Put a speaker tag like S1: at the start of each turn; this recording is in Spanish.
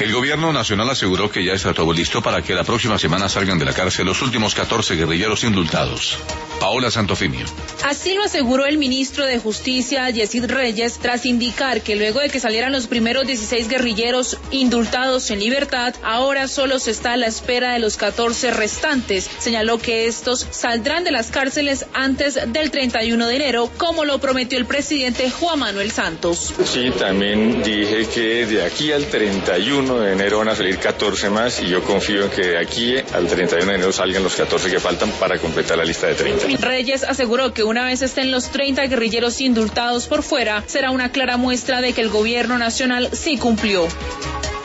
S1: El gobierno nacional aseguró que ya está todo listo para que la próxima semana salgan de la cárcel los últimos 14 guerrilleros indultados. Paola Santofimio.
S2: Así lo aseguró el ministro de Justicia, Yesid Reyes, tras indicar que luego de que salieran los primeros 16 guerrilleros indultados en libertad, ahora solo se está a la espera de los 14 restantes. Señaló que estos saldrán de las cárceles antes del 31 de enero, como lo prometió el presidente Juan Manuel Santos.
S3: Sí, también dije que de aquí al 31 de enero van a salir 14 más y yo confío en que de aquí al 31 de enero salgan los 14 que faltan para completar la lista de 30.
S2: Reyes aseguró que una vez estén los 30 guerrilleros indultados por fuera, será una clara muestra de que el gobierno nacional sí cumplió.